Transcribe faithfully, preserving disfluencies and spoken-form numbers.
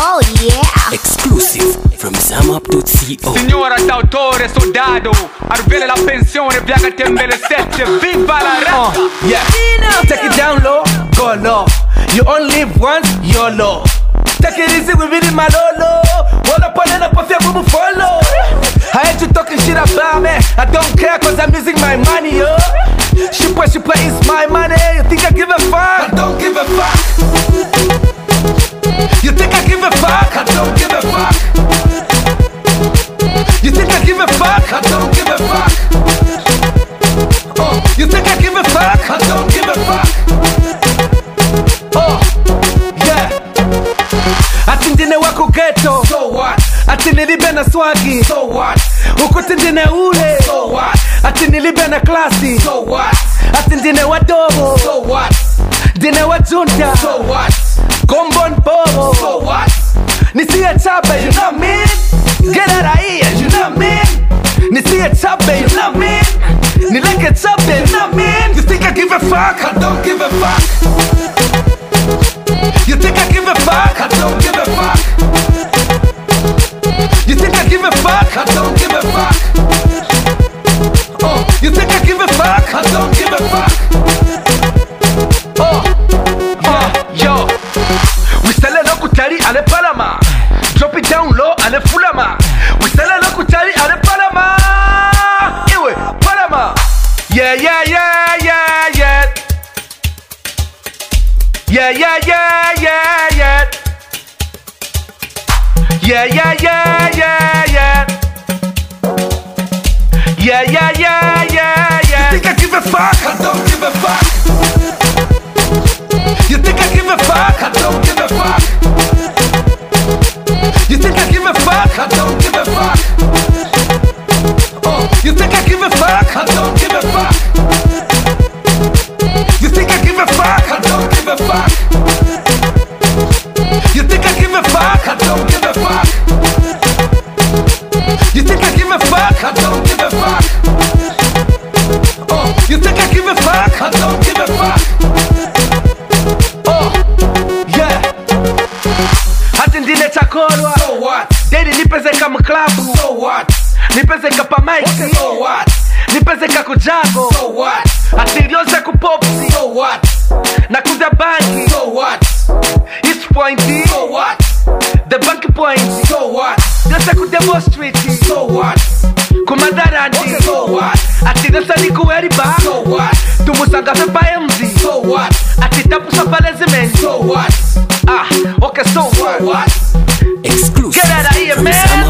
Oh yeah. Exclusive from zamup dot co. Signora d'autore, soldado, arvele la pensione, viaga tembele sette, viva la rap. Uh, yeah, take it down low, go low. You only live once, YOLO. Take it easy with it in my lolo. Roll up on it up off your boo follow. I ain't you talking shit about me. I don't care cause I'm using my money, yo. Shipwa shipwa is my money. You think I give a fuck? I don't give a fuck. You think I give a fuck? I don't give a fuck. You think I give a fuck? I don't give a fuck. Oh, you think I give a fuck? I don't give a fuck. Oh, yeah. Ati ndine wako ghetto, so what? Ati nilibe na swagi, so what? Ukuti ndine ule, so what? Ati nilibe na klasi, so what? Ati ndine wadogo, so what? Ndine wajunta, so what? Gombon bobo, so what? Nisiye chabe, you know me? Get out of here, you know me? Nisiye chabe, you know me? Nileke chabe, you know me? You think I give a fuck? I don't give a fuck. You think I give a fuck? I don't give a fuck. You think I give a fuck? I don't give a fuck. Oh, you think I give a fuck? I don't give a fuck. Oh, uh, yo. We sell it kutari ale palama. Drop it down low ale fulama. We sell it kutari ale palama. Iwe palama. Yeah, yeah, yeah, yeah, yeah. Yeah, yeah, yeah, yeah, yeah. Yeah, yeah, yeah, yeah, yeah. Yeah, yeah, yeah, yeah, yeah. You think I give a fuck? I don't give a fuck. You think I give a fuck? I don't give a fuck. You think I give a fuck? I don't give a fuck. Oh, you think I give a fuck? I don't give a fuck. You think I give a fuck? I don't give a fuck. You think I give a fuck? I don't give a fuck. You think I give a fuck? I don't give a fuck. Oh, you think I give a fuck? I don't give a fuck. Oh, yeah. Hati ndine chakolwa. So what? Dedi nipezeka mklabu. So what? Nipezeka pa Mike. So what? Nipezeka kujago. So what? Atilioza kupopsi. So what? Nakuza banki. So what? It's pointy. So what? The bank pointy. So what? Desa ku demonstrate. So what? Kumadarandi. Okay, so what? Ati desa ni kueriba. So what? Tumusanga fe pa M Z. So what? Ati tapu sa palezimenti. So what? Ah, okay, so what? Exclusive Get out of here, from man.